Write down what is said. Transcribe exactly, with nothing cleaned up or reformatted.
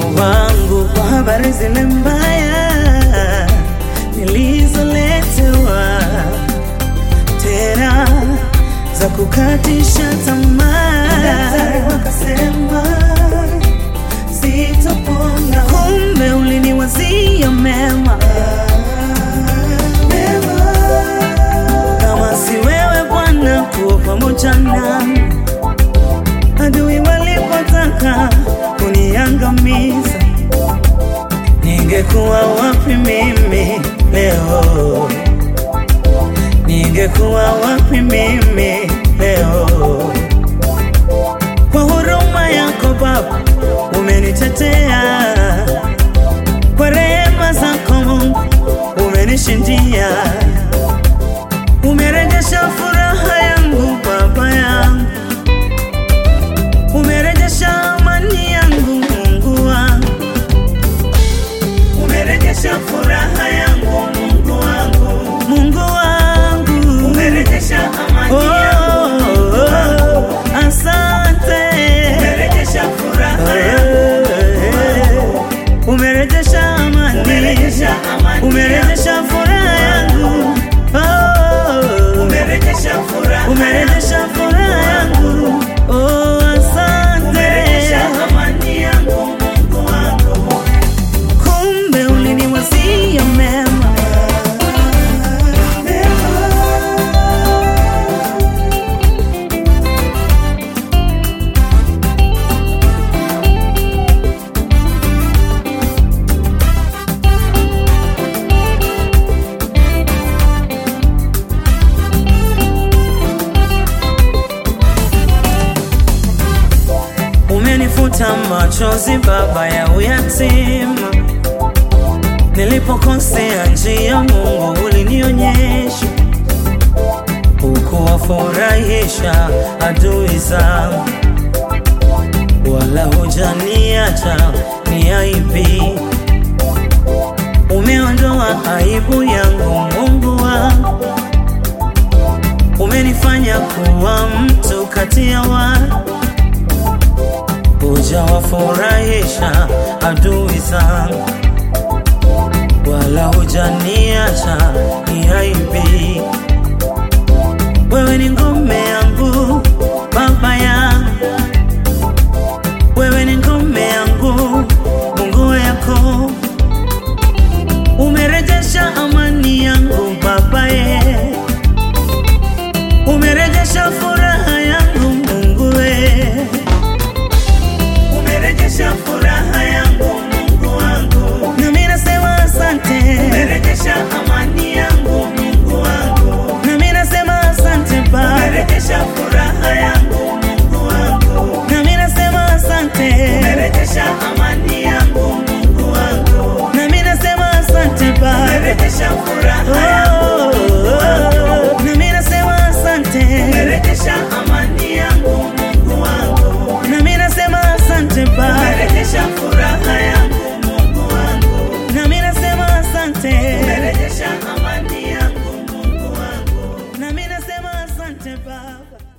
wangu kwa habari zile mbaya nilizoletewa, tena za kukatisha tamaa. Daktari wakasema sitopona, kumbe uliniwazia mema. Kama si wewe Bwana kuwa pamoja nami, adui walipotaka kuniangamiza, ningekuwa wapi mimi leo? Ningekuwa wapi mimi leo? Kwa huruma yako Baba umenitetea, kwa rehema zako Mungu umenishindia. Umerejesha furaha yangu Baba yangu, umerejesha amani yangu Mungu wangu, umerejesha furaha yangu Mungu wangu, Mungu wangu, umerejesha amani oh, yangu Mungu wangu. Asante, umerejesha furaha yangu Mungu wangu, umerejesha amani, umerejesha amani, umerejesha furaha yangu oh, umerejesha furaha, umerejesha furaha yangu oh, asante, umerejesha amani yangu Mungu wangu. Kumbe uliniwazia mema. Umenifuta machozi Baba ya uyatima, nilipokosea njia Mungu ulinionyesha, ukuwafurahisha adui zangu, wala hujaniacha niaibi. Umeondoa aibu yangu Mungu wangu, umenifanya kuwa mtu kati ya watu, hujawafurahisha adui zangu, wala hujaniacha niaibi. Wewe ni ngome yangu Baba yangu, wewe ni ngome yangu Mungu yako, umerejesha amani yangu Baba ye, umerejesha furaha yangu Mungu we, umerejesha furaha yangu Mungu wangu. Na mimi nasema asante, umerejesha amani yangu Mungu wangu. Na mimi nasema asante Baba, umerejesha furaha yangu Mungu wangu. Na mimi nasema asante, umerejesha amani yangu Mungu wangu. Na mimi nasema asante Baba, umerejesha furaha yangu Mungu wangu. Na mimi nasema asante, umerejesha amani yangu Mungu wangu. Na mimi nasema asante Baba, umerejesha furaha yangu Mungu wangu. Na mimi nasema asante, umerejesha amani yangu Mungu wangu. Na mimi nasema asante Baba.